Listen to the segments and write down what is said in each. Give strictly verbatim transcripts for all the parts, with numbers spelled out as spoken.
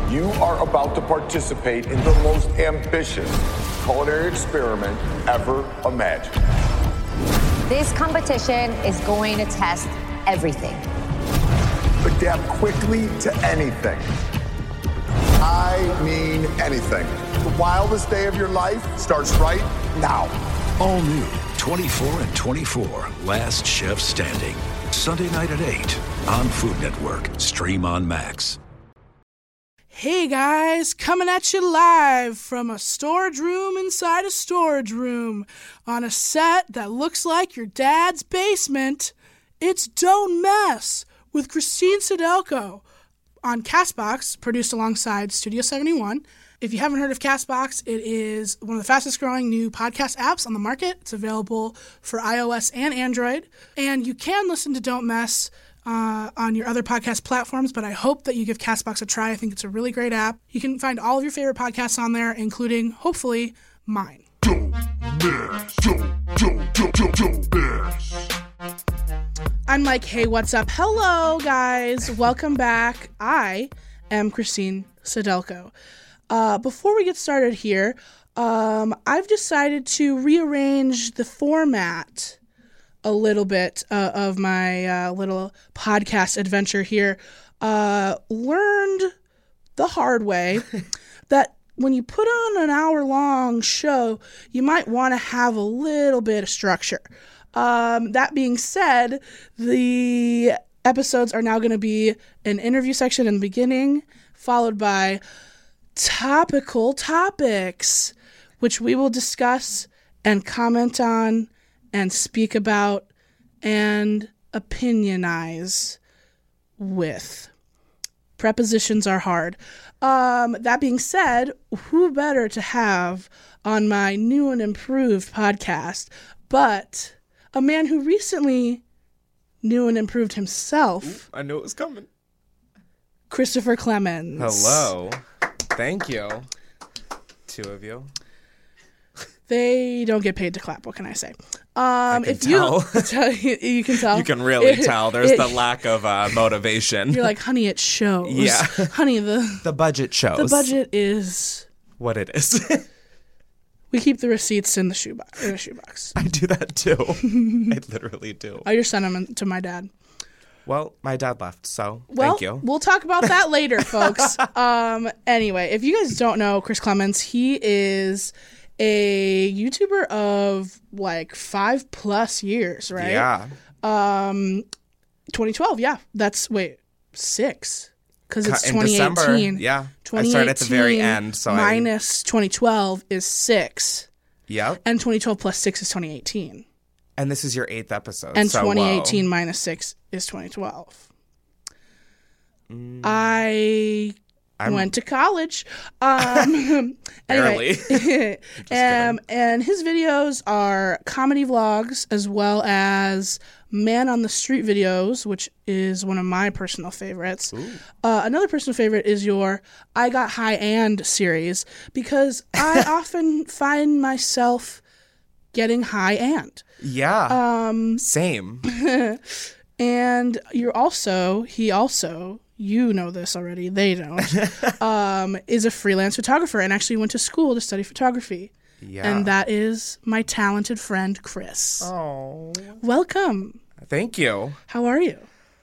You are about to participate in the most ambitious culinary experiment ever imagined. This competition is going to test everything. Adapt quickly to anything. I mean anything. The wildest day of your life starts right now. All new, twenty-four and twenty-four, Last Chef Standing. Sunday night at eight on Food Network. Stream on Max. Hey guys, coming at you live from a storage room inside a storage room on a set that looks like your dad's basement. It's Don't Mess with Christine Sidelko on CastBox, produced alongside Studio seventy-one. If you haven't heard of CastBox, it is one of the fastest growing new podcast apps on the market. It's available for iOS and Android. And you can listen to Don't Mess uh, on your other podcast platforms, but I hope that you give CastBox a try. I think it's a really great app. You can find all of your favorite podcasts on there, including, hopefully, mine. Don't mess. Don't, don't, don't, don't, don't mess. I'm like, hey, what's up? Hello, guys. Welcome back. I am Christine Sidelko. Uh, before we get started here, um, I've decided to rearrange the format a little bit uh, of my uh, little podcast adventure here. Uh, learned the hard way that when you put on an hour-long show, you might want to have a little bit of structure. Um, that being said, the episodes are now going to be an interview section in the beginning, followed by topical topics, which we will discuss and comment on and speak about and opinionize with. Prepositions are hard. Um, that being said, who better to have on my new and improved podcast but a man who recently knew and improved himself. Ooh, I knew it was coming. Christopher Clemens. Hello. Thank you. Two of you. They don't get paid to clap. What can I say? Um, I can if tell. You, you can tell. You can really It- tell. There's it- the lack of uh, motivation. You're like, honey, it shows. Yeah. Honey, the The budget shows. the budget is. What it is. We keep the receipts in the shoebox. In the shoebox. I do that too. I literally do. I just sent them to my dad. Well, my dad left, so Well, thank you. we'll talk about that later, folks. Um, anyway, if you guys don't know Chris Clemens, he is a YouTuber of like five plus years, right? Yeah. Um, twenty twelve, yeah. That's, wait, six. Because it's In twenty eighteen. December, yeah. I started at the very end, so I... minus twenty twelve is six. Yep. And twenty twelve plus six is twenty eighteen. And this is your eighth episode. And so, twenty eighteen whoa. minus six is twenty twelve. Mm. I I'm- went to college. Um, anyway, um, and his videos are comedy vlogs as well as man on the street videos, which is one of my personal favorites. Uh, another personal favorite is your I Got High And series, because I often find myself getting high and. Yeah. Um, Same. And you're also, he also, you know this already, they don't, um, is a freelance photographer and actually went to school to study photography. Yeah. And that is my talented friend, Chris. Oh. Welcome. Thank you. How are you?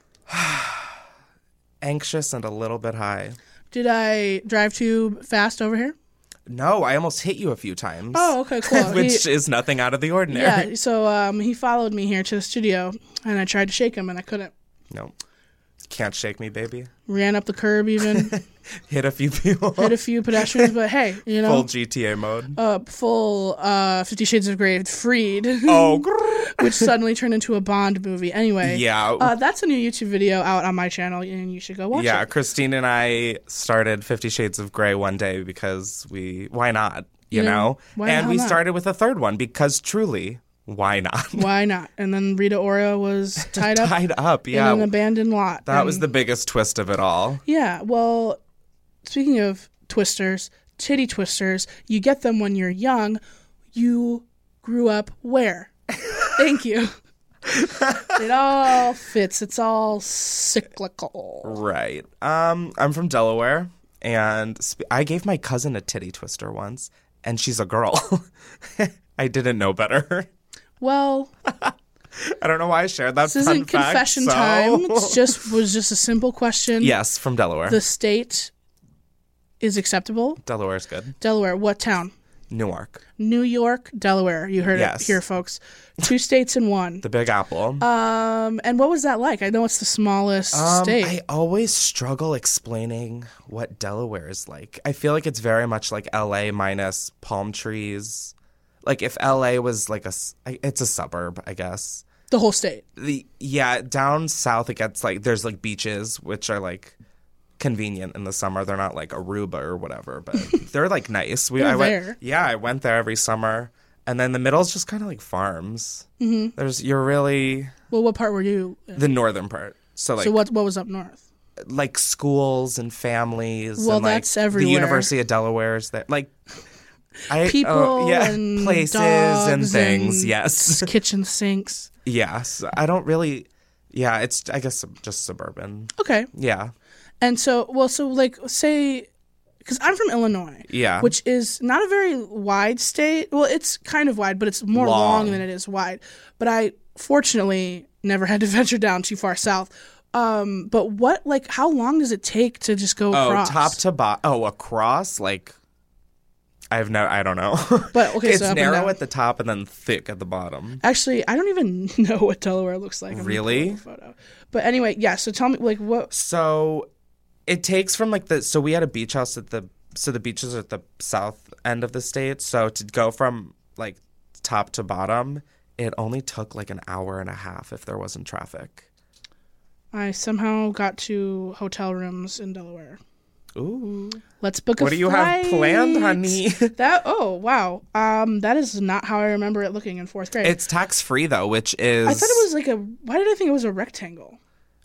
Anxious and a little bit high. Did I drive too fast over here? No, I almost hit you a few times. Oh, okay, cool. Which He- is nothing out of the ordinary. Yeah, so um, he followed me here to the studio, and I tried to shake him, and I couldn't. No. Can't shake me, baby. Ran up the curb even, Hit a few people. hit a few pedestrians, but hey, you know. Full G T A mode. Uh, full uh, Fifty Shades of Grey freed. Oh. Which suddenly turned into a Bond movie. Anyway, Yeah. uh, that's a new YouTube video out on my channel, and you should go watch Yeah, it. Christine and I started Fifty Shades of Grey one day because we, why not? You Yeah, know? why the and hell we not? started with a third one because truly, why not? Why not? And then Rita Ora was tied up Tied up, yeah. in an abandoned lot. That and- was the biggest twist of it all. Yeah, well, speaking of twisters, titty twisters, you get them when you're young. You grew up where? Thank you. It all fits. It's all cyclical. Right. Um, I'm from Delaware, And sp- I gave my cousin a titty twister once, and she's a girl. I didn't know better. Well, I don't know why I shared that this fun isn't fact, confession so- time. It's just was just a simple question. Yes, from Delaware. The state is acceptable. Delaware's good. Delaware, what town? Newark. New York, Delaware. You heard Yes. it here, folks. Two states in one. The Big Apple. Um, and what was that like? I know it's the smallest Um, state. I always struggle explaining what Delaware is like. I feel like it's very much like L A minus palm trees. Like if L A was like a, s- I- it's a suburb, I guess. The whole state. The yeah, down south it gets like there's like beaches which are like convenient in the summer. They're not like Aruba or whatever, but they're like nice. We They're I went, there. Yeah, I went there every summer, and then the middle is just kind of like farms. Mm-hmm. There's you're really Well, what part were you in? the northern part. So like So what what was up north? like schools and families. Well, and, like, that's everywhere. The University of Delaware is there. Like I, People oh, yeah, and places dogs and things. and Yes, kitchen sinks. yes. I don't really. Yeah, it's I guess just suburban. Okay. Yeah, And so, well, so like say, because I'm from Illinois. Yeah. Which is not a very wide state. Well, it's kind of wide, but it's more long, Long. than it is wide. But I fortunately never had to venture down too far south. Um, but what, like, how long does it take to just go Oh, across? top to bottom. Oh, across like. I've no. I don't know. But, okay, it's so up and narrow down. at the top and then thick at the bottom. Actually, I don't even know what Delaware looks like. I'm gonna Really? pull up a photo. But anyway, yeah. So tell me, like, what? So it takes from like the so we had a beach house at the so the beaches are at the south end of the state. So to go from like top to bottom, it only took like an hour and a half if there wasn't traffic. I somehow got to hotel rooms in Delaware. Ooh. Let's book a What do you have planned, flight. honey? That oh wow, um, that is not how I remember it looking in fourth grade. It's tax free though, which is I thought it was like a. Why did I think it was a rectangle?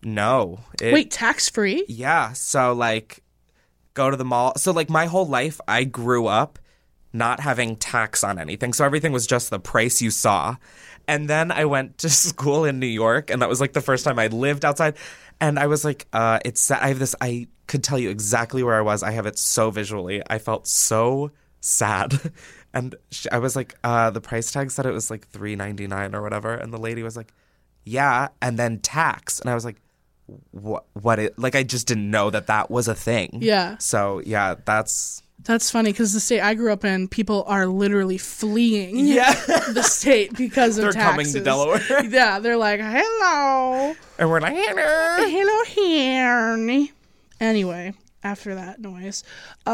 no. It, Wait, tax free? Yeah. So like go to the mall. So like my whole life I grew up not having tax on anything. So everything was just the price you saw. And then I went to school in New York, and that was like the first time I lived outside. And I was like, uh, it's I have this I could tell you exactly where I was. I have it so visually. I felt so sad. And she, I was like, uh, the price tag said it was like three ninety-nine or whatever. And the lady was like, yeah, and then tax. And I was like, what what it like I just didn't know that that was a thing. Yeah. So yeah, that's That's funny because the state I grew up in, people are literally fleeing yeah. the state because of They're taxes. coming to Delaware. Yeah, they're like, hello, And we're like, hello. hello here. Anyway, after that noise,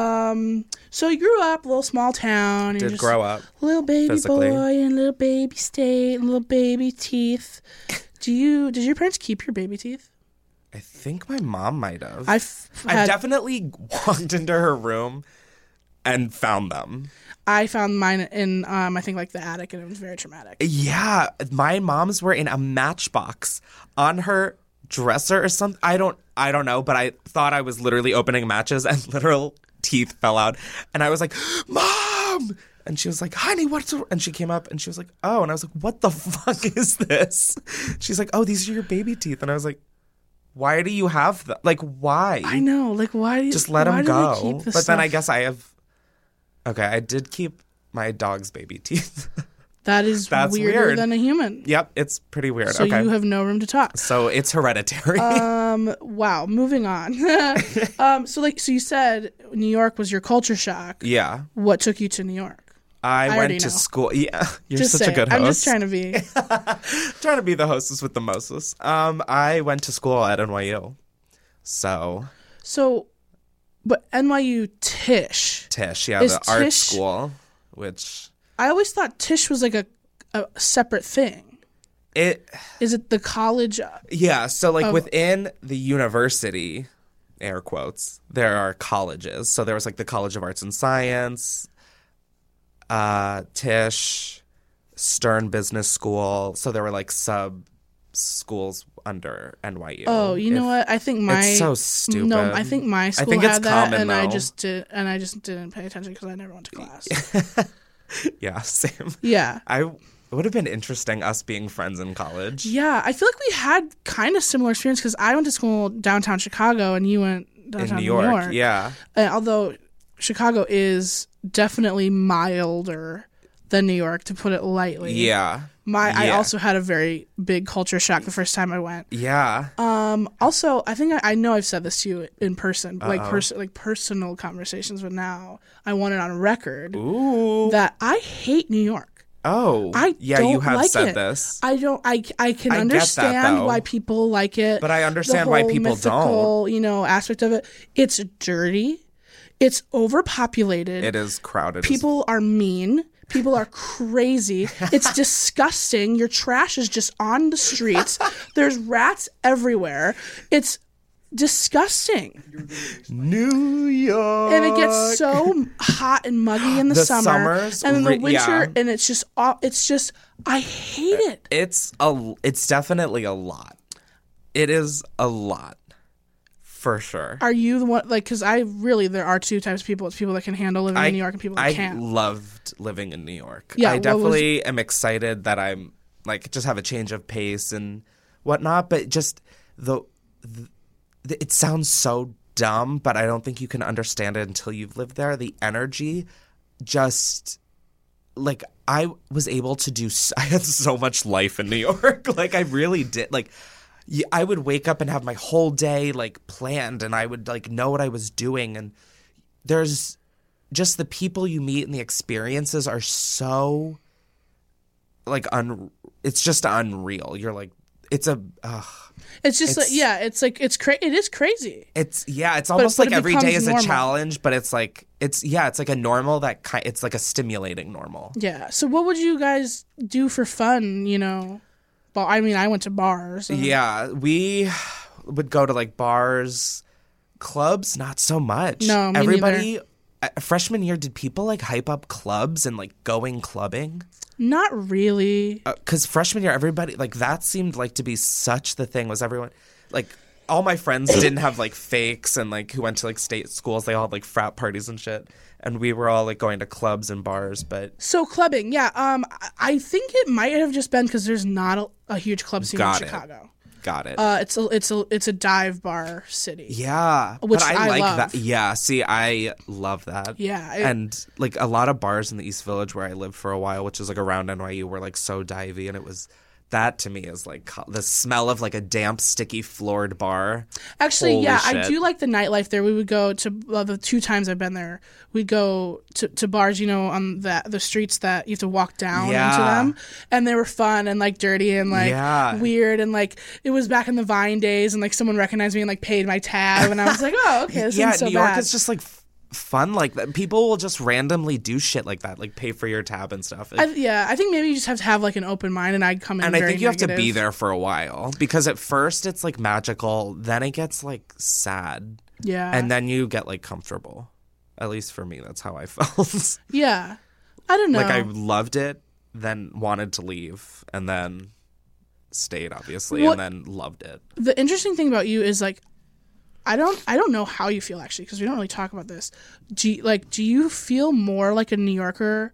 um, so you grew up, little small town. and Did just grow up. little baby physically. boy and little baby state and little baby teeth. Do you? Did your parents keep your baby teeth? I think my mom might have. I've I've had, definitely walked into her room and found them. I found mine in um I think like the attic, and it was very traumatic. Yeah, my mom's were in a matchbox on her dresser or something. I don't I don't know, but I thought I was literally opening matches and literal teeth fell out. And I was like, "Mom!" And she was like, "Honey, what's the-" And she came up and she was like, "Oh." And I was like, "What the fuck is this?" She's like, "Oh, these are your baby teeth." And I was like, "Why do you have them? Like, why?" I know, like why? do you- Just let why them do they go. keep this But then I stuff? guess I have. Okay, I did keep my dog's baby teeth. that is That's weirder weird. than a human. Yep, it's pretty weird. So okay. you have no room to talk. So it's hereditary. Um. Wow. Moving on. um. So like, so you said New York was your culture shock. yeah. What took you to New York? I, already went to know. school. Yeah, you're Just such say a good it. host. I'm just trying to be. Trying to be the hostess with the mostest. Um, I went to school at N Y U. So So, but N Y U Tisch. Tisch, yeah, Is the art Tisch- school, which I always thought Tisch was like a, a separate thing. it Is it the college? yeah. So like Of- within the university, air quotes, there are colleges. So there was like the College of Arts and Science, uh, Tisch, Stern Business School. So there were like sub schools under N Y U. Oh, you know If- what? I think my It's so stupid. No, I think my school think it's had that, common, and I though. just did, and I just didn't pay attention because I never went to class. Yeah, same. Yeah. I it would have been interesting us being friends in college. Yeah, I feel like we had kind of similar experience because I went to school downtown Chicago and you went downtown in New York. Yeah. Uh, although Chicago is definitely milder than New York, to put it lightly. Yeah. My I Yeah. also had a very big culture shock the first time I went. Yeah. Um. Also, I think I, I know I've said this to you in person, like pers- like personal conversations, but now I want it on record Ooh. that I hate New York. Oh. I yeah, don't you have like said it. this. I don't. I I can I get that, understand though. why people like it, But I understand the why whole people mythical, you know, aspect of it. It's dirty. It's overpopulated. It is crowded. as- People are mean. People are crazy. It's disgusting. Your trash is just on the streets. There's rats everywhere. It's disgusting. New York. And it gets so hot and muggy in the, The summer. summers, and in the re- winter, yeah. and it's just, aw- it's just, I hate it. It's a. It's definitely a lot. It is a lot. For sure. Are you the one, like, because I really, there are two types of people. It's people that can handle living I, in New York and people that I can't. loved living in New York. Yeah, I what definitely am excited that I'm like just have a change of pace and whatnot. But just the, the it sounds so dumb, but I don't think you can understand it until you've lived there. The energy, just like I was able to do. I had so much life in New York. Like I really did. Like. Yeah, I would wake up and have my whole day like planned, and I would like know what I was doing. And there's just the people you meet and the experiences are so like un. It's just unreal. You're like, it's a. Uh, It's just, it's- like, yeah, it's like, it's cra- it is crazy. it's yeah. It's almost but like it every day becomes is a normal. challenge, but it's like it's yeah. It's like a normal that kind. It's like a stimulating normal. Yeah. So what would you guys do for fun, you know? Well, I mean, I went to bars. and- Yeah, we would go to like bars, clubs, not so much. No, me everybody. uh, Freshman year, did people like hype up clubs and like going clubbing? Not really. Because freshman year, everybody like that seemed like to be such the thing. Was everyone like all my friends didn't have like fakes and like who went to like state schools? They all had like frat parties and shit, and we were all like going to clubs and bars. But So clubbing, yeah. Um, I- I think it might have just been because there's not a, a huge club scene Got in it. Chicago. got it. Uh, it's a it's a it's a dive bar city. Yeah, Which but I, I like love. that. Yeah, see, I love that. Yeah, it- and like a lot of bars in the East Village where I lived for a while, which is like around N Y U, were like so divey, and it was that to me is like co- the smell of like a damp, sticky, floored bar. Actually, Holy yeah, I shit. do like the nightlife there. We would go to well, the two times I've been there. We'd go to, to bars, you know, on the the streets that you have to walk down Yeah. into them, and they were fun and like dirty and like Yeah. weird and like it was back in the Vine days, and like someone recognized me and like paid my tab, and I was like, oh, okay, this yeah, isn't so New York bad. is just like f- fun like that. People will just randomly do shit like that, like pay for your tab and stuff. I, yeah, I think maybe you just have to have like an open mind, and I'd come in. and I very think you have to be negative. there for a while because at first it's like magical, then it gets like sad, Yeah, and then you get like comfortable. At least for me, that's how I felt. yeah, I don't know. Like I loved it, then wanted to leave, and then stayed obviously, What- and then loved it. The interesting thing about you is like I don't I don't know how you feel actually because we don't really talk about this. Do you, like do you feel more like a New Yorker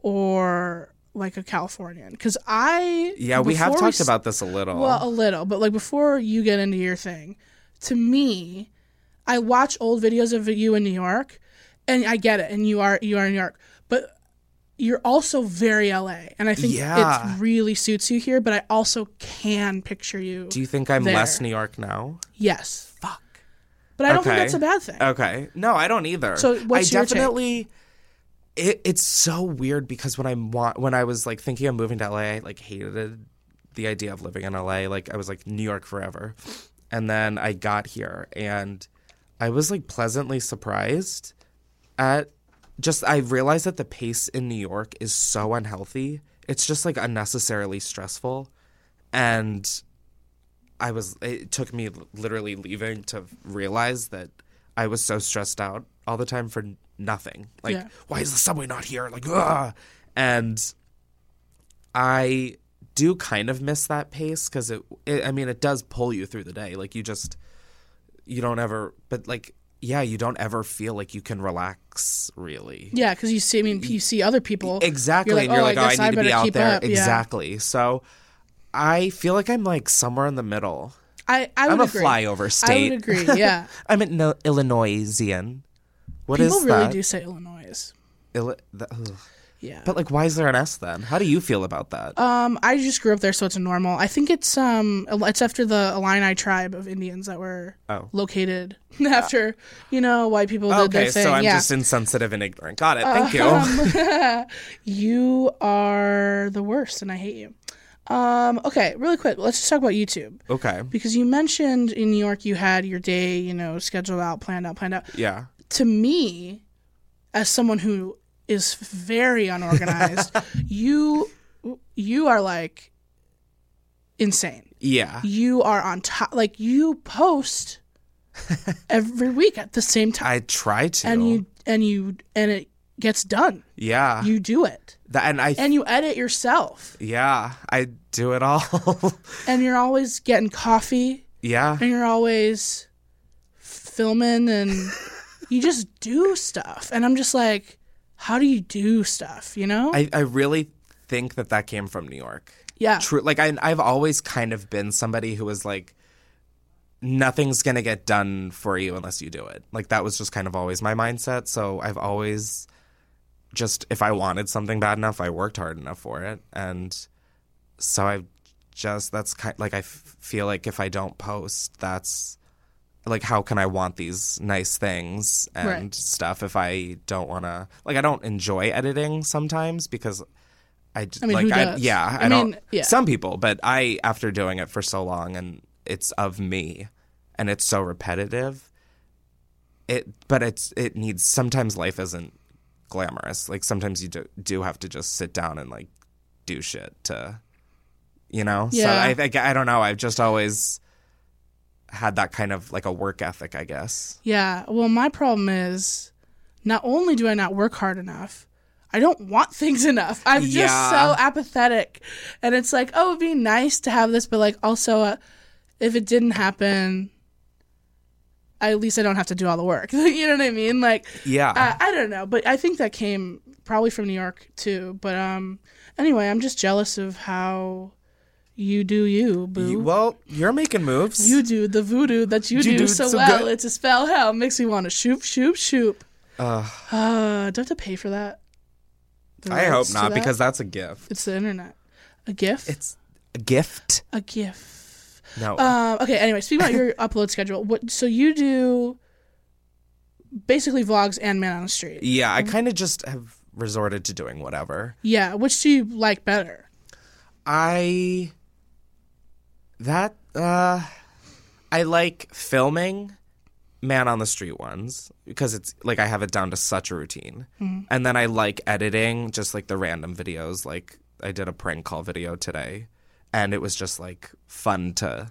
or like a Californian? Because I Yeah, we have before talked s- about this a little. well a little, but like before you get into your thing, to me, I watch old videos of you in New York, and I get it, and you are you are in New York, but you're also very L A, and I think Yeah. it really suits you here. But I also can picture you. Do you think I'm there. less New York now? Yes. Fuck. But I don't think Okay. that's a bad thing. Okay. No, I don't either. So what's I your take? definitely it, it's so weird because when I wa- when I was like thinking of moving to L A, I like hated the idea of living in L A. Like I was like New York forever. And then I got here and I was like pleasantly surprised at just I realized that the pace in New York is so unhealthy. It's just like unnecessarily stressful. And I was it took me literally leaving to realize that I was so stressed out all the time for nothing. Like, Yeah. why is the subway not here? Like, ugh. And I do kind of miss that pace because it, it, I mean, it does pull you through the day. Like, you just, you don't ever, but like, yeah, you don't ever feel like you can relax really. Yeah, because you see, I mean, you see other people. Exactly. You're like, and you're oh, like, I oh, guess I I need to be better out keep there. up. Yeah. Exactly. So I feel like I'm like somewhere in the middle. I, I would I'm a agree. flyover I state. would agree, yeah. I'm an Il- Illinoisian. What People is really that? do say Illinois. Illi- the, ugh. Yeah. But like, why is there an S then? How do you feel about that? Um, I just grew up there, so it's a normal. I think it's um, it's after the Illini tribe of Indians that were Oh. located after, you know, white people did okay, their thing. so I'm yeah. just insensitive and ignorant. Got it. Thank you. Um, you are the worst, and I hate you. Um, okay, really quick, let's just talk about YouTube. Okay. Because you mentioned in New York you had your day, you know, scheduled out, planned out, planned out. Yeah. To me, as someone who is very unorganized, you you are like insane. Yeah. You are on top, like you post every week at the same time, I try to. and you and you and it gets done. Yeah. You do it, That, and I. and you edit yourself, yeah. I do it all. and you're always getting coffee, yeah. and you're always filming, and you just do stuff, and I'm just like, how do you do stuff? You know? I, I really think that that came from New York. yeah. True. Like I, I've always kind of been somebody who was like, nothing's gonna get done for you unless you do it. Like that was just kind of always my mindset. So I've always just, if I wanted something bad enough, I worked hard enough for it. And so I just, that's kind like I f- feel like if I don't post, that's like, how can I want these nice things and Right. stuff if I don't want to, like, I don't enjoy editing sometimes because I, j- I mean, like, who I, does? yeah, I I, mean, don't, yeah. some people, but I, after doing it for so long and it's of me and it's so repetitive, it, but it's, it needs, sometimes life isn't glamorous. Like sometimes you do, do have to just sit down and like do shit to, you know? Yeah. So I think, I don't know. I've just always had that kind of like a work ethic, I guess. Yeah. Well, my problem is not only do I not work hard enough, I don't want things enough. I'm just Yeah. so apathetic. And it's like, oh, it'd be nice to have this, but like also uh, if it didn't happen, I, at least I don't have to do all the work. You know what I mean? Like, Yeah. I, I don't know, but I think that came probably from New York too. But um, anyway, I'm just jealous of how you do you, boo. You- well, you're making moves. You do the voodoo that you, You do, do so, so well. good. It's a spell hell. Makes me want to shoop, shoop, shoop. Uh, Uh, do I have to pay for that? The I hope rights to not that? because that's a gift. It's the internet. A gift? It's a gift. a gift. No. Um, okay, anyway, speaking about your upload schedule, what so you do basically vlogs and Man on the Street. yeah, I kind of just have resorted to doing whatever. Yeah, which do you like better? I that uh I like filming Man on the Street ones because it's like I have it down to such a routine. Mm-hmm. And then I like editing just like the random videos. Like I did a prank call video today and it was just like fun to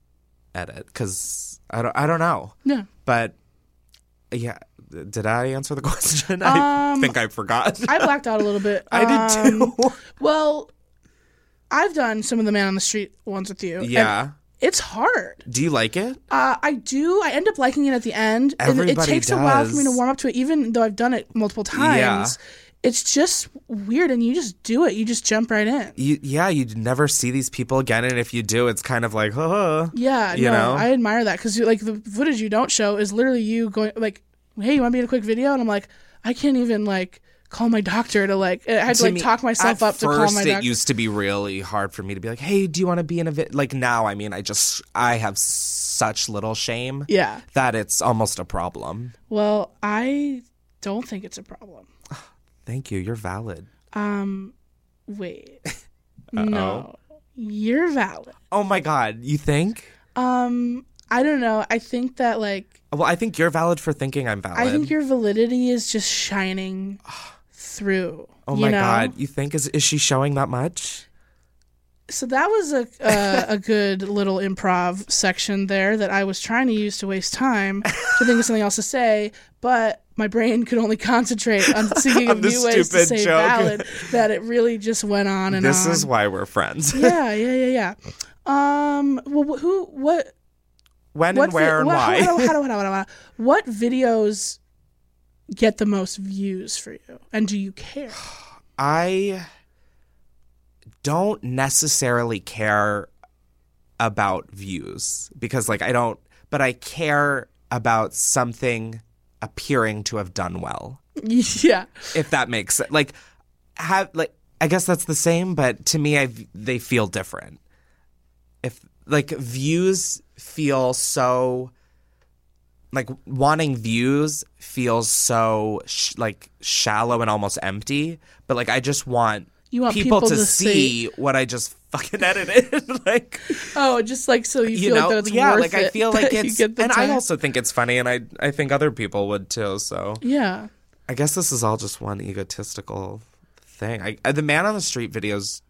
edit cuz I don't I don't know. Yeah. But yeah, did I answer the question? I Um, think I forgot. I blacked out a little bit. I did Um, too. Well, I've done some of the Man on the Street ones with you. and Yeah. it's hard. Do you like it? Uh, I do. I end up liking it at the end. and it Everybody takes a while for me to does. warm up to it, even though I've done it multiple times. Yeah. It's just weird, and you just do it. You just jump right in. You, yeah, you'd never see these people again, and if you do, it's kind of like, huh. Yeah, You no, know? I admire that because like the footage you don't show is literally you going like, "Hey, you want to be in a quick video?" And I'm like, I can't even like call my doctor to like. I had to, like me, talk myself at up to call first my it doctor. used to be really hard for me to be like, hey, do you want to be in a vid? Like now, I mean, I just, I have such little shame Yeah. that it's almost a problem. Well, I don't think it's a problem. Thank you. You're valid. Um, wait, no, you're valid. Oh my God. You think? Um, I don't know. I think that like Well, I think you're valid for thinking I'm valid. I think your validity is just shining through. Oh you my know? God. You think, is, is she showing that much? So that was a uh, a good little improv section there that I was trying to use to waste time to think of something else to say, but my brain could only concentrate on thinking On of the new ways to stupid say joke. valid that it really just went on and This on. is why we're friends. yeah, yeah, yeah, yeah. Um, well, wh- who, what, When what, and where vi- and what, why. How, how, how, how, how, how, what videos get the most views for you, and do you care? I don't necessarily care about views because like I don't, but I care about something appearing to have done well. Yeah. If that makes sense. Like, have like I guess that's the same, but to me, I they feel different. If like views feel so, like wanting views feels so sh- like shallow and almost empty. But like I just want, You want people, people to, to see what I just fucking edited. Like, Oh, just like so you feel you know, like that it's yeah, worth like I it feel that like you it's, get the and I time. also think it's funny, and I I think other people would too. So Yeah. I guess this is all just one egotistical thing. I, I the Man on the Street videos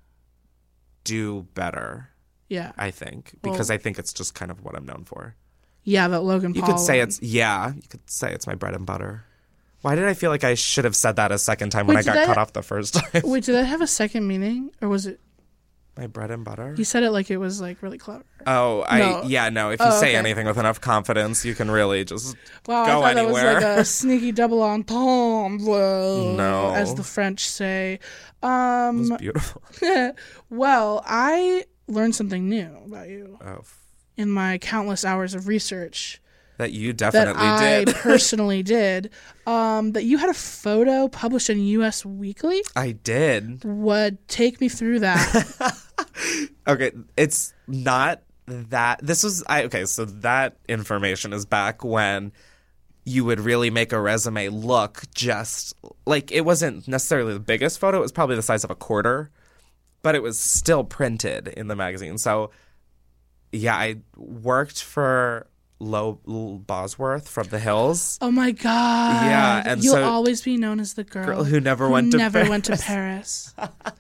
do better, Yeah. I think, because Well- I think it's just kind of what I'm known for. Yeah, that Logan You Paul could say one. it's yeah, you could say it's my bread and butter. Why did I feel like I should have said that a second time when Wait, I got did I- cut off the first time? Wait, did that have a second meaning? Or was it My bread and butter? you said it like it was like really clever? Oh, I No. yeah, no. If you Oh, say okay. anything with enough confidence, you can really just Wow, go I thought anywhere. that was like a sneaky double entendre, No. as the French say. It Um, was beautiful. well, I learned something new about you Oh, in my countless hours of research that you that definitely I did. personally did. Um, that you had a photo published in U S Weekly. I did. Would take me through that. Okay, it's not that. This was I okay. So that information is back when you would really make a resume look just like it wasn't necessarily the biggest photo. It was probably the size of a quarter, but it was still printed in the magazine. So yeah, I worked for Lo L- Bosworth from the Hills. Oh my god! Yeah, and you'll so- always be known as the girl, Girl who never went to never went to Paris. Paris.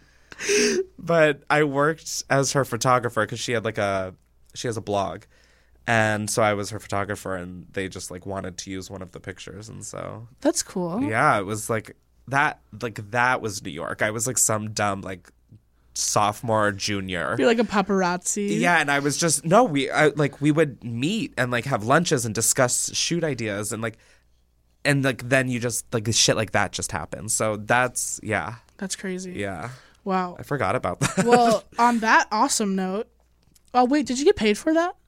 But I worked as her photographer because she had like a she has a blog, and so I was her photographer, and they just like wanted to use one of the pictures, and so That's cool. yeah, it was like that. Like that was New York. I was like some dumb like sophomore or junior. You're like a paparazzi. Yeah, and I was just no. We I, like we would meet and like have lunches and discuss shoot ideas and like and like then you just like shit like that just happens. So that's yeah, That's crazy. yeah. Wow. I forgot about that. Well, on that awesome note, oh wait, did you get paid for that?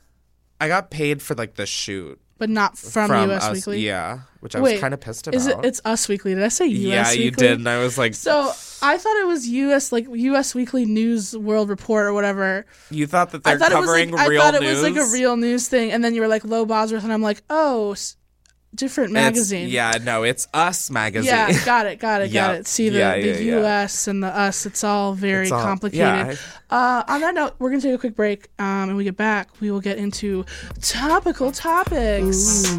I got paid for like the shoot But not from, from U S Us, Weekly. yeah, which I Wait, was kind of pissed about. Is it? It's Us Weekly. Did I say U S yeah, Weekly? you did, and I was like, So I thought it was U S like U S Weekly News World Report or whatever. you thought that I they're thought it was covering like real I thought news. it was like a real news thing, and then you were like Lo Bosworth, and I'm like, oh, s- different It's- magazine. yeah, no, it's Us magazine. Yeah, got it, got it, got Yeah. it. See the, Yeah, the yeah, yeah. U S and the us, it's all very It's all- complicated. yeah, uh, on that note, we're going to take a quick break, um, and when we get back, we will get into topical topics.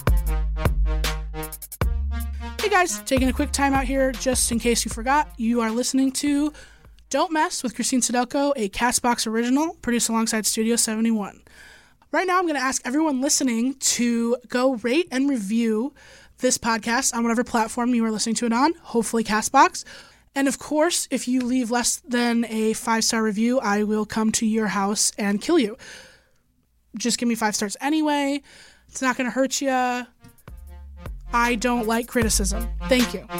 Hey guys, taking a quick time out here, just in case you forgot, you are listening to Don't Mess with Christine Sedelko, a Castbox original, produced alongside Studio seventy-one. Right now, I'm going to ask everyone listening to go rate and review this podcast on whatever platform you are listening to it on, hopefully Castbox. And of course, if you leave less than a five-star review, I will come to your house and kill you. Just give me five stars anyway. It's not going to hurt you. I don't like criticism. Thank you.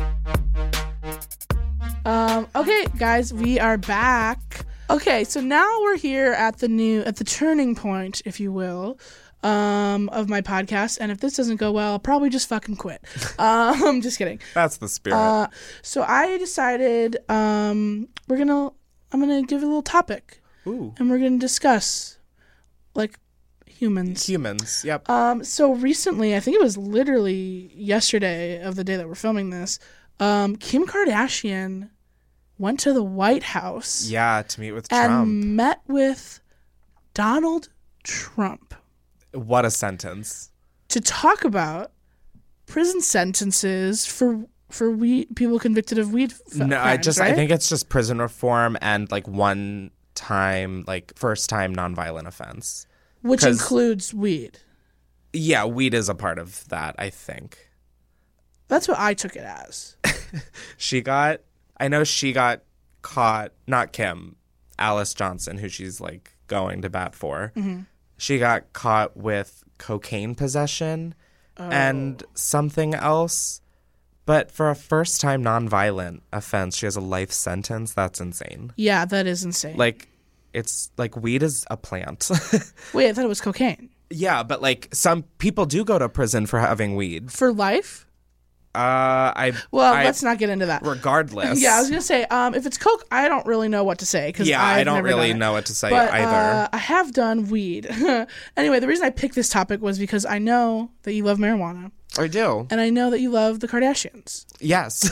Um, okay, guys, we are back. Okay, so now we're here at the new, at the turning point, if you will, um, of my podcast. And if this doesn't go well, I'll probably just fucking quit. Um, just kidding. That's the spirit. Uh, so I decided, um, we're gonna, I'm gonna give a little topic. Ooh, And we're gonna discuss, like, humans. humans. Yep. Um, so recently, I think it was literally yesterday of the day that we're filming this, um, Kim Kardashian went to the White House yeah, to meet with and Trump. met with Donald Trump What a sentence. to talk prison sentences for for weed people convicted of weed f- No, I crimes, just right? I think it's just prison reform and like one time, like first time nonviolent offense. which 'cause- includes weed. Yeah, weed is a part of that, I think. That's what I took it as. She got, I know she got caught, not Kim, Alice Johnson, who she's like going to bat for. Mm-hmm. She got caught with cocaine possession Oh. and something else. But for a first time nonviolent offense, she has a life sentence. That's insane. Yeah, that is insane. Like, It's like weed is a plant. Wait, I thought it was cocaine. Yeah, but like some people do go to prison for having weed. For life? Uh, I Well, I, let's not get into that. Regardless. Yeah, I was gonna say, um, if it's coke, I don't really know what to say because Yeah, I've I don't never really done it. know what to say but, either. Uh, I have done weed. Anyway, the reason I picked this topic was because I know that you love marijuana, I do. and I know that you love the Kardashians. Yes.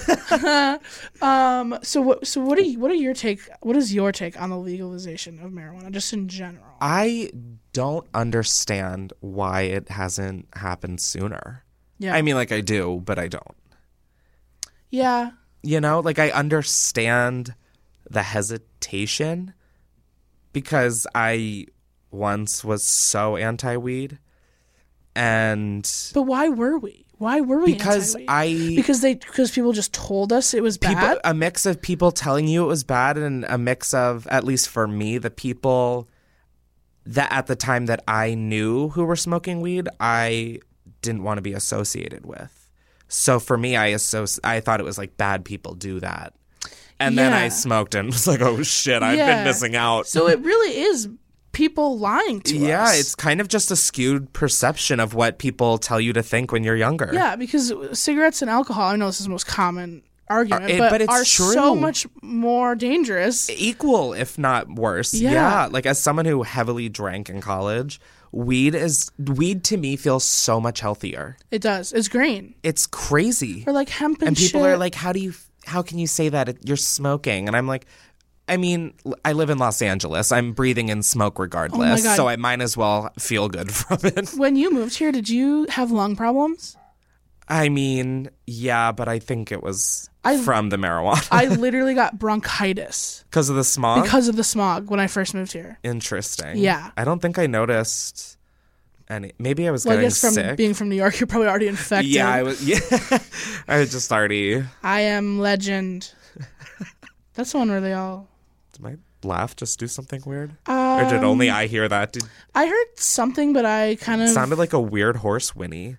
Um, so what? So what are you, what are your take? What is your take on the legalization of marijuana, just in general? I don't understand why it hasn't happened sooner. Yeah, I mean, like I do, but I don't. yeah, You know, like I understand the hesitation because I once was so anti-weed, and but why were we? Why were we? because anti-weed? I because they because people just told us it was bad. people, a mix of people telling you it was bad, and a mix of, at least for me, the people that at the time that I knew who were smoking weed, I didn't want to be associated with. So for me, I associ- I thought it was like bad people do that. And then I Yeah. smoked and was like, oh shit, I've Yeah. been missing out. So it really is people lying to us. Yeah, it's kind of just a skewed perception of what people tell you to think when you're younger. Yeah, because cigarettes and alcohol, I know this is the most common argument, Uh, it- but, but it's are so true. much more dangerous. Equal, if not worse. Yeah. Yeah. Like as someone who heavily drank in college, weed is weed to me feels so much healthier. It does. It's green. It's crazy. Or like hemp and, And people shit. are like, how do you how can you say that you're smoking? And I'm like, I mean, I live in Los Angeles. I'm breathing in smoke regardless, God. so I might as well feel good from it. When you moved here, did you have lung problems? I mean, yeah, but I think it was I- from the marijuana. I literally got bronchitis Because of the smog? because of the smog when I first moved here. Interesting. Yeah. I don't think I noticed any. Maybe I was Well, I getting guess from sick. being from New York, you're probably already infected. yeah, I was. Yeah, I was just already. I am legend. That's the one where they all. Did my laugh just do something weird? Um, or did only I hear that? Did, I heard something, but I kind it of sounded like a weird horse whinny.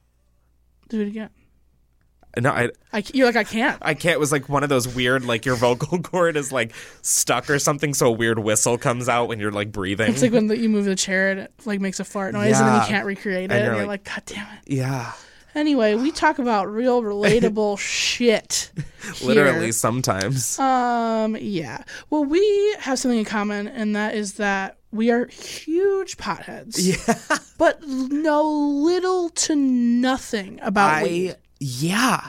do it again. No, I. I, you're like I can't. I can't. It was like one of those weird, like your vocal cord is like stuck or something, so a weird whistle comes out when you're like breathing. It's like when the, you move the chair and it like makes a fart noise, and then you Yeah. can't recreate it, And and you're you're, like- like, God damn it. yeah, Anyway, we talk about real relatable shit. Here. literally sometimes. Um. Yeah. Well, we have something in common, and that is that we are huge potheads. Yeah, But know little to nothing about I weed. yeah,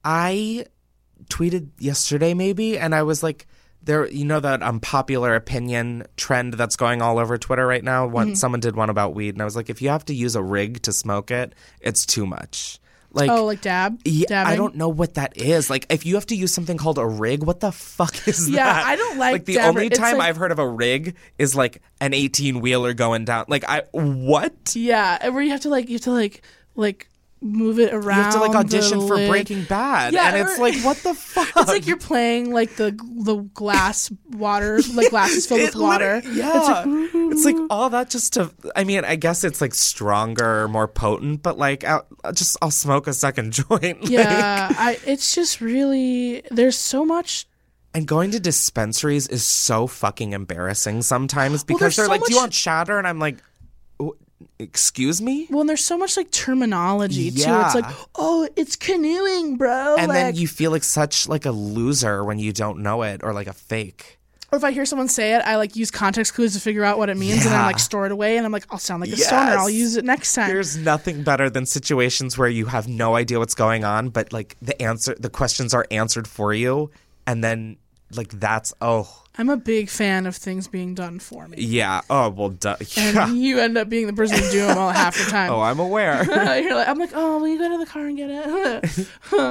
I tweeted yesterday maybe, and I was like, there, you know that unpopular opinion trend that's going all over Twitter right now. One Mm-hmm. someone did one about weed, and I was like, if you have to use a rig to smoke it, it's too much. Like, Oh, like dab? yeah, Dabbing? I don't know what that is. Like, if you have to use something called a rig, what the fuck is Yeah, that? I don't like Like, the dabber. only It's time like- I've heard of a rig is like an eighteen wheeler going down. Like, I what? Yeah, and where you have to like you have to like like move it around. You have to like audition the for lid. Breaking Bad, Yeah, and it's or- like, what the fuck? It's like you're playing like the the glass water, like glasses filled It with water. literally- Yeah, It's like, all that just to. I mean, I guess it's like stronger, more potent, but like, I'll, I'll just I'll smoke a second joint. Like, yeah, I. It's just really there's so much. and going to dispensaries is so fucking embarrassing sometimes because there's they're so like, "Do you much- want shatter?" And I'm like, "W- "Excuse me." Well, and there's so much like terminology too. Yeah. It's like, oh, it's canoeing, bro. And like, then you feel like such like a loser when you don't know it, or like a fake. or if I hear someone say it, I like use context clues to figure out what it means, and then Yeah. like store it away, and I'm like, I'll sound like a stoner. I'll Yes. use it next time. There's nothing better than situations where you have no idea what's going on, but like the answer, the questions are answered for you, and then like that's oh I'm a big fan of things being done for me. yeah oh well duh. And Yeah. you end up being the person who's doing them all half the time. Oh, I'm aware. You're like, I'm like, oh, will you go to the car and get it?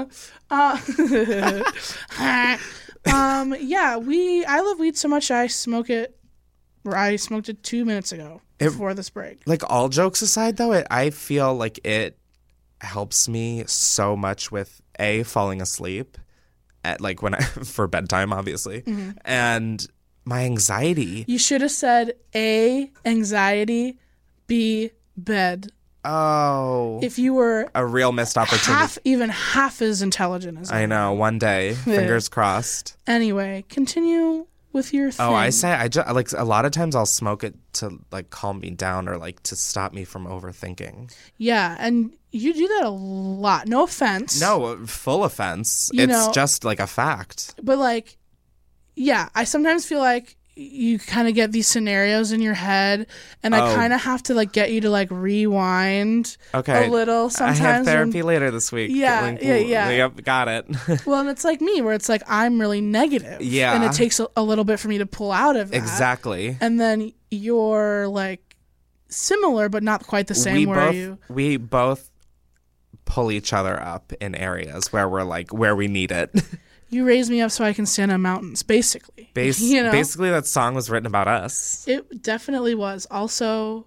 uh, um, yeah, we. I love weed so much. I smoke it. Or I smoked it two minutes ago before this break. Like all jokes aside, though, it I feel like it helps me so much with a falling asleep at like when I for bedtime, obviously, Mm-hmm. and my anxiety. You should have said A, anxiety, B, bed. Oh, If you were a real missed opportunity. half, even half as intelligent as I I. know. One day, fingers crossed. Anyway, continue with your thing? Oh, I say I just like a lot of times I'll smoke it to like calm me down or like to stop me from overthinking. Yeah, and you do that a lot. No offense. No, full offense. You it's know- just like a fact. But like, yeah, I sometimes feel like you kind of get these scenarios in your head, and I Oh. kind of have to like get you to like rewind Okay. a little sometimes. I have when- therapy later this week. Yeah, Link- yeah, yeah. Yep, got it. Well, and it's like me, where it's like I'm really negative. Yeah. And it takes a, a little bit for me to pull out of that. Exactly. And then you're like similar, but not quite the same. we where both you? we both pull each other up in areas where we're like where we need it. You raise me up so I can stand on mountains, basically. Bas- you know? Basically, that song was written about us. It definitely was. Also,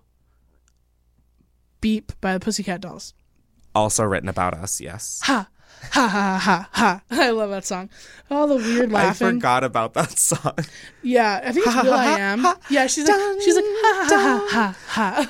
Beep by the Pussycat Dolls. Also written about us. Yes. Ha, ha, ha, ha, ha. I love that song. All the weird laughing. I forgot about that song. Yeah, I think it's Will I Am. Yeah, she's like, she's like, ha, ha, ha, ha, ha.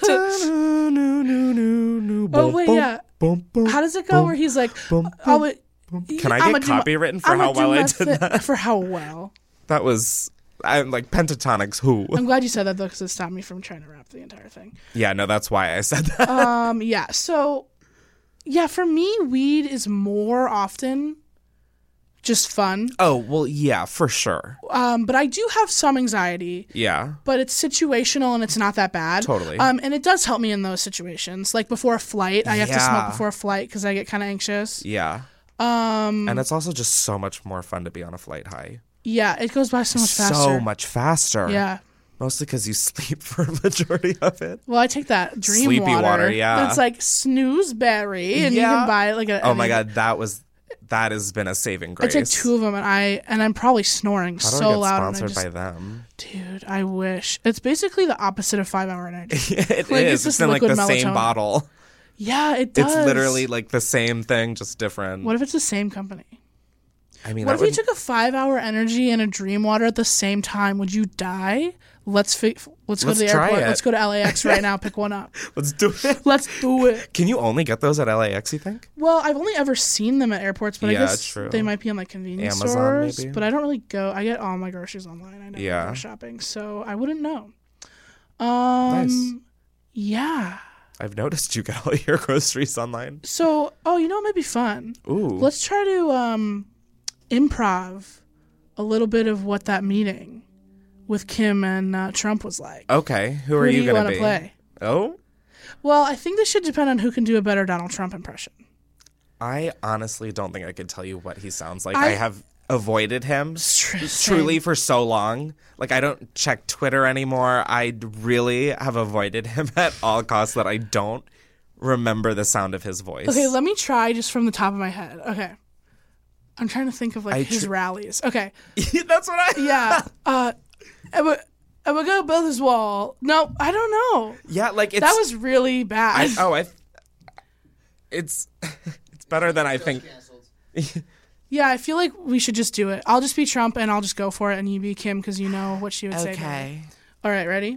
Oh, wait, yeah. How does it go where he's like, oh, it, Can I I'ma get do my- copy written for I'ma how do well I my did thi- that? For how well. That was I'm like Pentatonix Who. I'm glad you said that, though, because it stopped me from trying to rap the entire thing. Yeah, no, that's why I said that. Um, yeah, so, yeah, for me, weed is more often just fun. Oh, well, yeah, for sure. Um, but I do have some anxiety, Yeah. but it's situational and it's not that bad. Totally. Um, and it does help me in those situations. Like before a flight, I have to Yeah. smoke before a flight because I get kind of anxious. Yeah. Um, And it's also just so much more fun to be on a flight high. yeah, it goes by so much faster. So much faster. Yeah. Mostly because you sleep for a majority of it. Well, I take that dream Sleepy water. water, yeah. It's like snoozeberry, and you Yeah. can buy it like a. Oh and my you- god, that was that has been a saving I grace. take two of them, and I and I'm probably snoring How do so I get loud. And I sponsored just, by them? dude, I wish. It's basically the opposite of five hour energy. It Like, is. it's It's, just in like the liquid same melatonin. bottle. Yeah, it does. It's literally like the same thing, just different. What if it's the same company? I mean, What that if you would- took a five hour energy and a dream water at the same time? Would you die? Let's fi- let's go Let's to the try airport. it. Let's go to L A X right now. Pick one up. let's do it. Let's do it. Can you only get those at L A X? You think? Well, I've only ever seen them at airports, but Yeah, I guess true. they might be in like convenience Amazon, stores. maybe? But I don't really go. I get all my groceries online. I never Yeah. go shopping, so I wouldn't know. Um, Nice. yeah. I've noticed you get all your groceries online. So, oh, you know what might be fun? Ooh. Let's try to um, improv a little bit of what that meeting with Kim and uh, Trump was like. Okay, who are Who do you you going wanna to be? play? Oh, Well, I think this should depend on who can do a better Donald Trump impression. I honestly don't think I could tell you what he sounds like. I- I, have avoided him Tr- truly same. for so long. Like I don't check Twitter anymore. I really have avoided him at all costs that I don't remember the sound of his voice. Okay, let me try just from the top of my head. Okay. I'm trying to think of like I his tr- rallies. Okay. That's what I Yeah. uh I'm a- I'm gonna go build his wall. No, I don't know. Yeah, like it's That was really bad. I, oh, I it's it's better than I think. Yeah, I feel like we should just do it. I'll just be Trump and I'll just go for it, and you be Kim because you know what she would say. to me. Okay. All right, ready?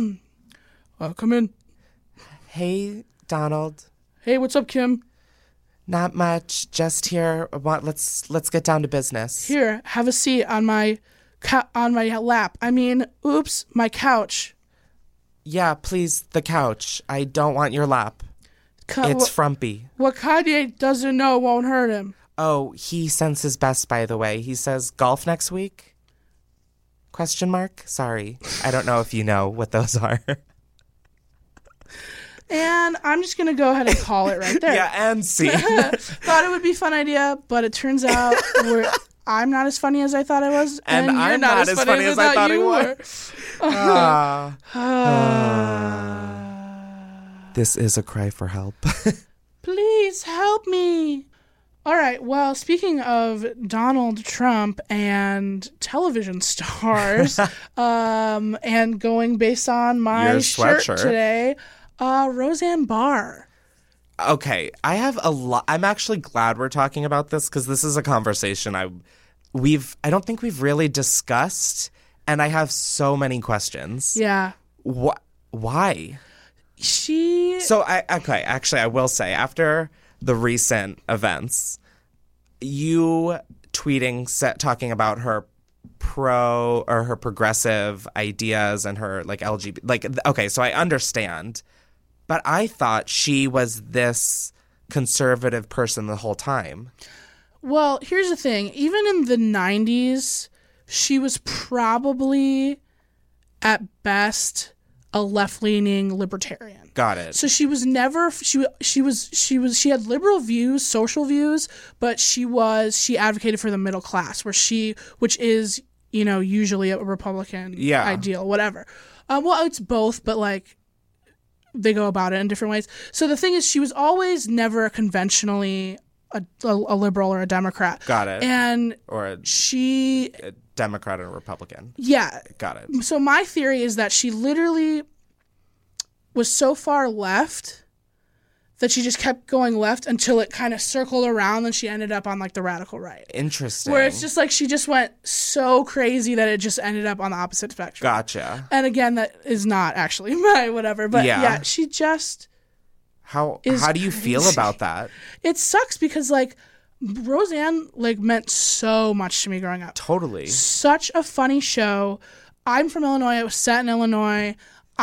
uh, come in. Hey, Donald. Hey, what's up, Kim? Not much. Just here. What? Let's let's get down to business. Here, have a seat on my cou- on my lap. I mean, oops, my couch. Yeah, please, the couch. I don't want your lap. Cu- It's wh- frumpy. what Kanye doesn't know won't hurt him. Oh, he sends his best, by the way. He says golf next week? Question mark? Sorry. I don't know if you know what those are. And I'm just gonna go ahead and call it right there. Yeah, and see. Thought it would be a fun idea, but it turns out we're, I'm not as funny as I thought I was, And and, you're I'm not, as funny, as I thought, you were. Ah. Ah. This is a cry for help. Please help me. All right. Well, speaking of Donald Trump and television stars, um, and going based on my Your shirt sweatshirt. today, uh, Roseanne Barr. Okay, I have a lot. I'm actually glad we're talking about this because this is a conversation I we've I don't think we've really discussed, and I have so many questions. Yeah. Wh- why? She. So I okay, actually, I will say after the recent events, you tweeting, set, talking about her pro or her progressive ideas and her like L G B T. Like, okay, so I understand, but I thought she was this conservative person the whole time. Well, here's the thing. Even in the nineties, she was probably at best a left-leaning libertarian. Got it. So she was never she she was she was she had liberal views, social views, but she was she advocated for the middle class, where she which is, you know, usually a Republican Yeah. ideal, whatever. Um, well, it's both, but like they go about it in different ways. So the thing is, she was always never conventionally a, a, a liberal or a Democrat. Got it. And Or a, she, a Democrat or a Republican. yeah. Got it. So my theory is that she literally was so far left that she just kept going left until it kind of circled around and she ended up on like the radical right. Interesting. Where it's just like she just went so crazy that it just ended up on the opposite spectrum. Gotcha. And again, that is not actually my whatever. But Yeah. yeah, she just... How is how do you feel crazy. about that? It sucks because like Roseanne like meant so much to me growing up. Totally. Such a funny show. I'm from Illinois. It was set in Illinois.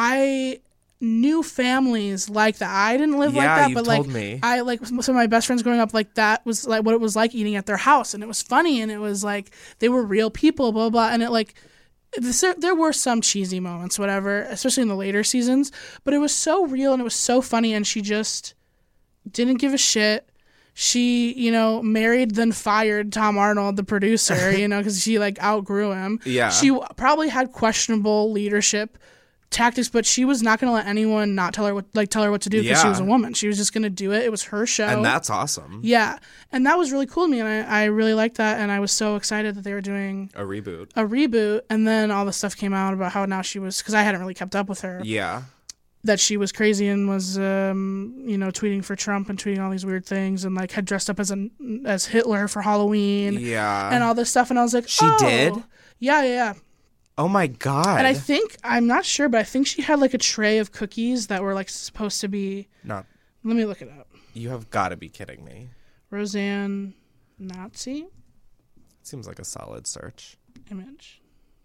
I knew families like that. I didn't live like Yeah, that, you've but like told me. I like some of my best friends growing up, like that was like what it was like eating at their house, and it was funny, and it was like they were real people, blah blah, blah. And it like this, there were some cheesy moments, whatever, especially in the later seasons, but it was so real and it was so funny, and she just didn't give a shit. She, you know, married then fired Tom Arnold, the producer, you know, because she like outgrew him. Yeah. She w- probably had questionable leadership tactics, but she was not going to let anyone not tell her what, like tell her what to do because she Yeah. was a woman. She was just going to do it. It was her show. And that's awesome. Yeah. And that was really cool to me. And I, I really liked that. And I was so excited that they were doing A reboot. a reboot. And then all the stuff came out about how now she was, because I hadn't really kept up with her, Yeah. that she was crazy and was, um, you know, tweeting for Trump and tweeting all these weird things and like had dressed up as an as Hitler for Halloween Yeah. and all this stuff. And I was like, She oh. did? Yeah, yeah, yeah. Oh my God. And I think, I'm not sure, but I think she had like a tray of cookies that were like supposed to be, Not. let me look it up. You have got to be kidding me. Roseanne Nazi Seems like a solid search. image.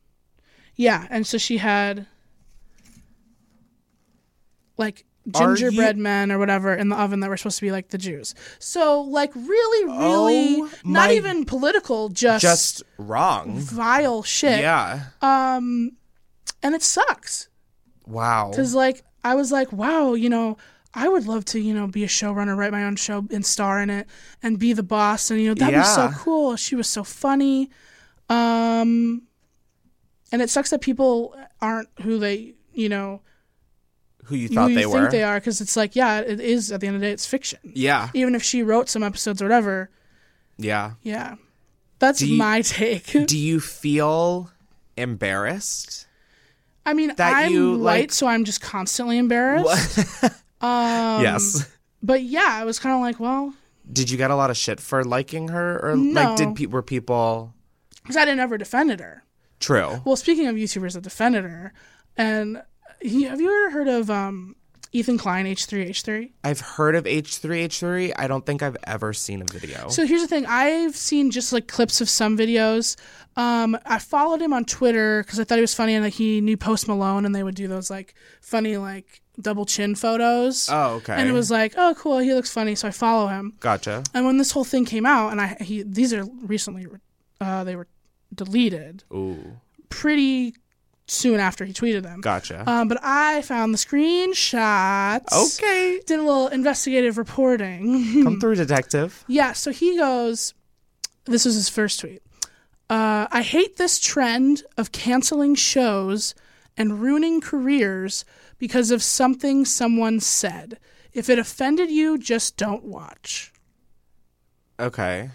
Yeah, and so she had like Are gingerbread you- men or whatever in the oven that were supposed to be like the Jews. So like really, really Oh not my- even political, just, Just wrong. vile shit. Yeah. Um, and it sucks. Wow. Because, like, I was like, wow, you know, I would love to, you know, be a showrunner, write my own show and star in it and be the boss. And, you know, that'd be so Yeah. cool. She was so funny. Um, and it sucks that people aren't who they, you know, Who you who thought you they think were. they are. Because it's like, yeah, it is, at the end of the day, it's fiction. Yeah. Even if she wrote some episodes or whatever. Yeah. Yeah. That's Do you- my take. Do you feel embarrassed? I mean, that I'm you, white, like- so I'm just constantly embarrassed. um, Yes. But yeah, I was kind of like, well, Did you get a lot of shit for liking her, or No. like did pe- were people because I didn't ever defended her. true? Well, speaking of YouTubers that defended her, and he, have you ever heard of um, Ethan Klein, H three H three? I've heard of H three H three. I don't think I've ever seen a video. So here's the thing. I've seen just like clips of some videos. Um, I followed him on Twitter because I thought he was funny, and like he knew Post Malone, and they would do those like funny like double chin photos. Oh, okay. And it was like, oh, cool, he looks funny, so I follow him. Gotcha. And when this whole thing came out, and I he these are recently, uh, they were deleted Ooh. pretty soon after he tweeted them. Gotcha. Um, but I found the screenshots. Okay. Did a little investigative reporting. Come through, detective. Yeah, so he goes, this was his first tweet. Uh, I hate this trend of canceling shows and ruining careers because of something someone said. If it offended you, just don't watch. Okay.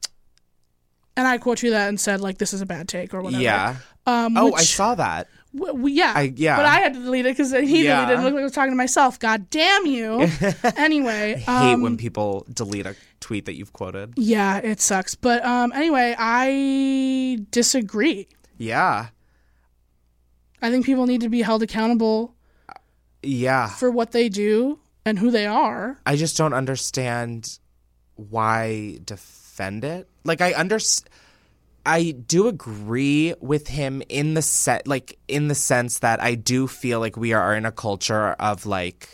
And I quote you that and said, like, this is a bad take or whatever. Yeah. Um, Oh, which- I saw that. W- w- yeah. I- yeah. But I had to delete it because he Yeah. deleted it. It looked like I was talking to myself. God damn you. Anyway. I hate um, when people delete a tweet that you've quoted. Yeah, it sucks. But um, anyway, I disagree. Yeah. I think people need to be held accountable Yeah. for what they do and who they are. I just don't understand why defend it. Like I under I do agree with him in the set, like in the sense that I do feel like we are in a culture of like,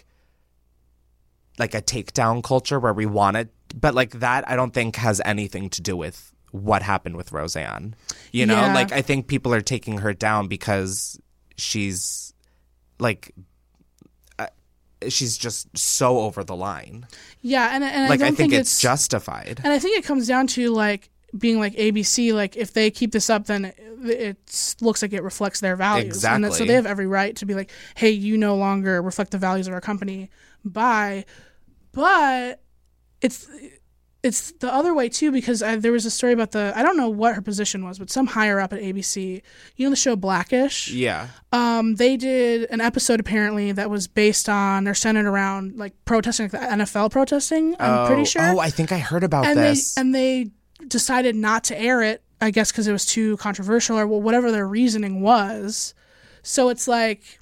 like a takedown culture where we want it, but like that I don't think has anything to do with what happened with Roseanne. You know, Yeah. like I think people are taking her down because she's like, uh, she's just so over the line. Yeah, and, and Like I I, don't think, think, it's justified. And I think it comes down to like being like A B C. Like if they keep this up, then it, it looks like it reflects their values. And that, so Exactly. they have every right to be like, hey, you no longer reflect the values of our company. Bye. But it's it's the other way too, because I, there was a story about the, I don't know what her position was, but some higher up at A B C, you know the show Blackish? Yeah. Um, they did an episode apparently that was based on or centered around like protesting, like the N F L protesting. I'm oh, pretty sure. Oh, I think I heard about and this. they and they decided not to air it, I guess, because it was too controversial or whatever their reasoning was. So it's like,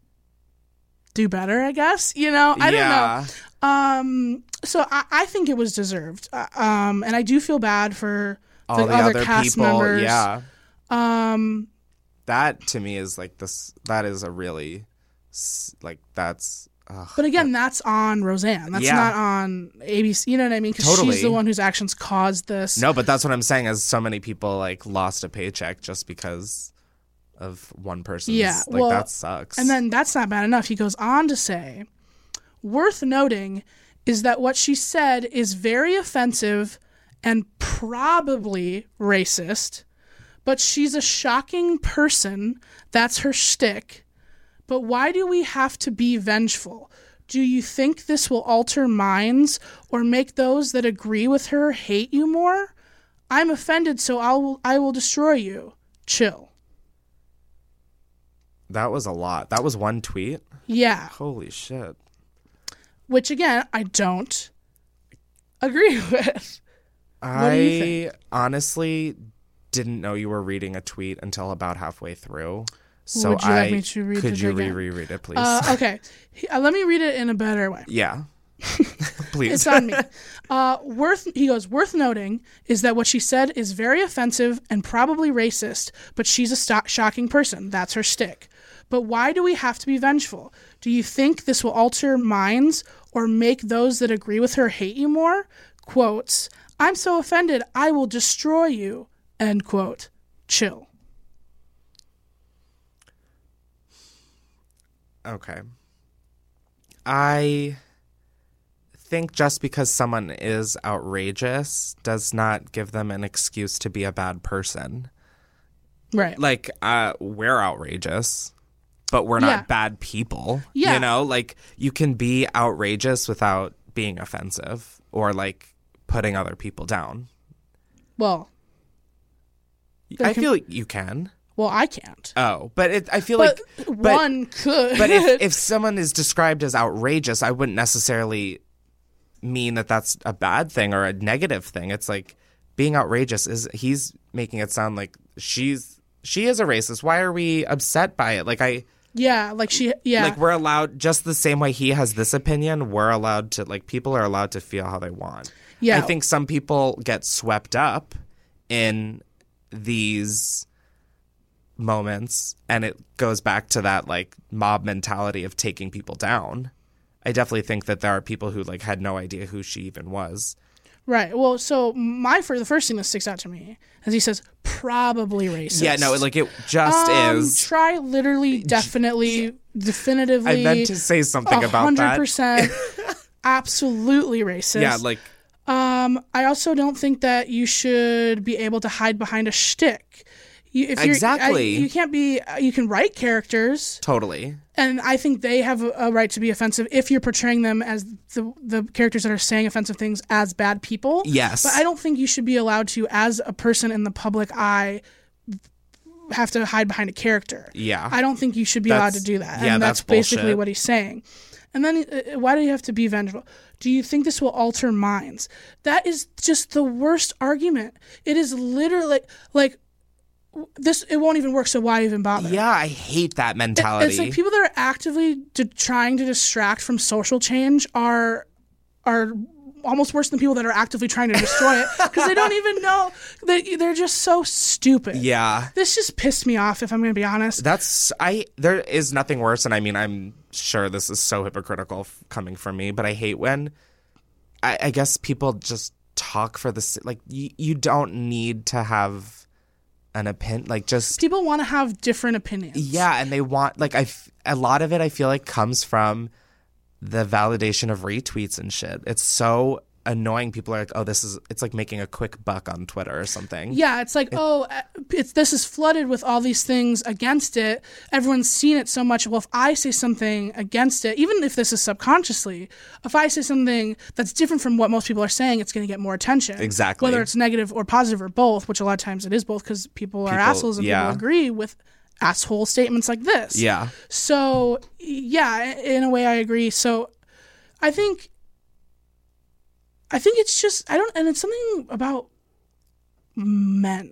do better, I guess. You know, I don't Yeah. know. Um, so I, I think it was deserved. Uh, um, and I do feel bad for All the, the other, other cast people, members. yeah. Um, That to me is like this. That is a really s- like that's. Ugh, but again, that's on Roseanne. That's Yeah. not on A B C. You know what I mean? Because Totally. she's the one whose actions caused this. no, but that's what I'm saying. As so many people like lost a paycheck just because of one person's. Yeah, like well, that sucks. And then that's not bad enough. He goes on to say, worth noting is that what she said is very offensive and probably racist, but she's a shocking person. That's her shtick. But why do we have to be vengeful? Do you think this will alter minds or make those that agree with her hate you more? I'm offended, so I'll I will destroy you. Chill. that was a lot. That was one tweet. Yeah. Holy shit. Which again, I don't agree with. What do you I think? honestly didn't know you were reading a tweet until about halfway through. So Would you I like me to read could it you again? reread it, please? Uh, okay, He- uh, let me read it in a better way. yeah, please. It's on me. Uh, worth he goes. Worth noting is that what she said is very offensive and probably racist, but she's a sto- shocking person. That's her shtick. But why do we have to be vengeful? Do you think this will alter minds or make those that agree with her hate you more? Quotes, I'm so offended, I will destroy you. End quote. Chill. Okay. I think just because someone is outrageous does not give them an excuse to be a bad person. Right. Like, uh, we're outrageous, but we're not Yeah. bad people. Yeah. You know, like, you can be outrageous without being offensive or, like, putting other people down. Well, I can- feel like you can. well, I can't. Oh, but it, I feel But like but, one could. But if, if someone is described as outrageous, I wouldn't necessarily mean that that's a bad thing or a negative thing. It's like being outrageous is he's making it sound like she's she is a racist. Why are we upset by it? Like I yeah, like she, yeah. like we're allowed just the same way he has this opinion. We're allowed to like people are allowed to feel how they want. Yeah. I think some people get swept up in these moments and it goes back to that like mob mentality of taking people down. I definitely think that there are people who like had no idea who she even was. Right. Well, so my for the first thing that sticks out to me is he says probably racist. Yeah, no, like it just um, is. Try literally, definitely, definitively. I meant to say something about hundred that. percent, absolutely racist. Yeah, like Um, I also don't think that you should be able to hide behind a shtick. You, if you're, Exactly. I, you can't be. You can write characters, totally. and I think they have a, a right to be offensive if you're portraying them as the the characters that are saying offensive things as bad people. Yes. But I don't think you should be allowed to, as a person in the public eye, have to hide behind a character. Yeah. I don't think you should be allowed That's- to do that. yeah, and that's, that's basically bullshit. what he's saying. And then, uh, why do you have to be vengeful? Do you think this will alter minds? That is just the worst argument. It is literally like this. It won't even work. So why even bother? Yeah, I hate that mentality. It's like people that are actively d- trying to distract from social change are are almost worse than people that are actively trying to destroy it because they don't even know. They, they're just so stupid. Yeah. This just pissed me off, if I'm going to be honest. That's, I, there is nothing worse. And I mean, I'm sure this is so hypocritical f- coming from me, but I hate when, I, I guess people just talk for the, s- like, you, you don't need to have an opinion, like just People want to have different opinions. yeah, and they want like I f- a lot of it I feel like comes from the validation of retweets and shit. It's so annoying. People are like, oh, this is it's like making a quick buck on Twitter or something. Yeah, it's like, oh, it's this is flooded with all these things against it. Everyone's seen it so much. Well, if I say something against it, even if this is subconsciously, if I say something that's different from what most people are saying, it's going to get more attention. Exactly. Whether it's negative or positive or both, which a lot of times it is both because people are People- assholes and yeah. people agree with asshole statements like this. Yeah. So, yeah, in a way I agree. So, I think I think it's just I don't and it's something about men.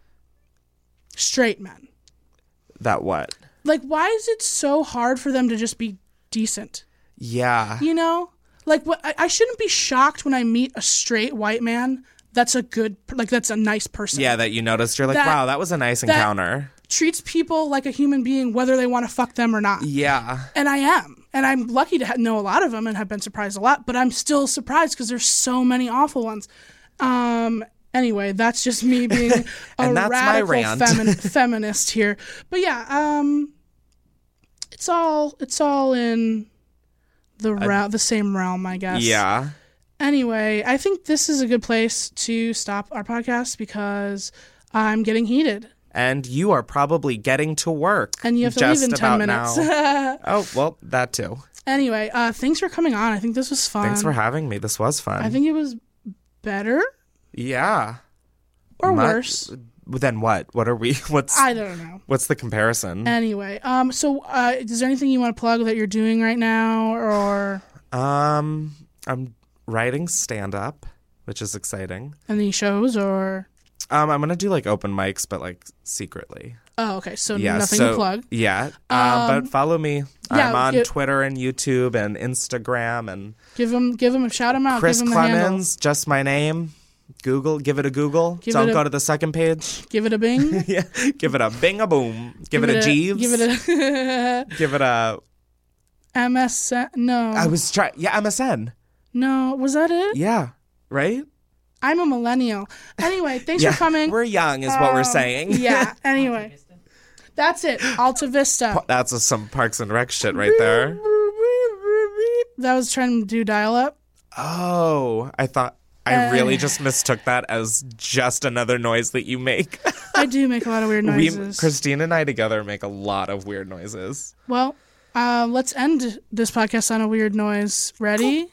Straight men. That what? Like, why is it so hard for them to just be decent? Yeah. You know? Like, what I, I shouldn't be shocked when I meet a straight white man that's a good like that's a nice person. Yeah, that you noticed. You're like, That- wow, that was a nice that- encounter. Treats people like a human being whether they want to fuck them or not. Yeah. And I am. And I'm lucky to ha- know a lot of them and have been surprised a lot, but I'm still surprised because there's so many awful ones. Um, anyway, that's just me being a And that's my radical rant. femi- feminist here. But yeah, um, it's all it's all in the ra- the same realm, I guess. Yeah. Anyway, I think this is a good place to stop our podcast because I'm getting heated. And you are probably getting to work. And you have to just leave in ten about minutes. now. Oh, well, that too. Anyway, uh, thanks for coming on. I think this was fun. Thanks for having me. This was fun. I think it was better Yeah. or Mu- worse. Then what? What are we? What's I don't know. what's the comparison? Anyway, um, so uh, is there anything you want to plug that you're doing right now, or Um, I'm writing stand up, which is exciting. any shows, or Um, I'm gonna do like open mics, but like secretly. oh, okay, so Yeah. nothing so, to plug. Yeah. Uh, but follow me. yeah, I'm on get- Twitter and YouTube and Instagram and Give them, give them, shout them out. Chris give them the handle. Clemens, just my name. Google, give it a Google. Give Don't it a- go to the second page. Give it a bing. Yeah, give it a bing a boom. Give, it a Jeeves. Give it a give it a. M S N. No, I was trying. Yeah, M S N. no, was that it? Yeah, right. I'm a millennial. Anyway, thanks Yeah, for coming. we're young, is what we're Um, saying. Yeah. Anyway, that's it. Alta Vista. That's a, some Parks and Rec shit right there. That was trying to do dial up. Oh, I thought I Uh, really just mistook that as just another noise that you make. I do make a lot of weird we, noises. Christine and I together make a lot of weird noises. Well, uh, let's end this podcast on a weird noise. Ready?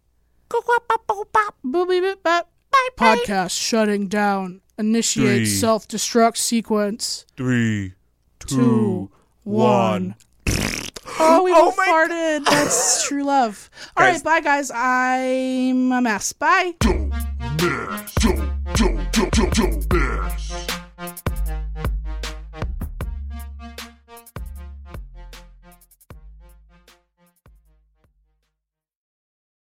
Boopy boop bop. Podcast shutting down. Initiate Three. self-destruct sequence. Three, Two, one. Oh, we Oh both my farted. That's true love. All Guys. right, bye, guys. I'm a mess. Bye. Don't mess. Don't, don't, don't, don't, don't mess.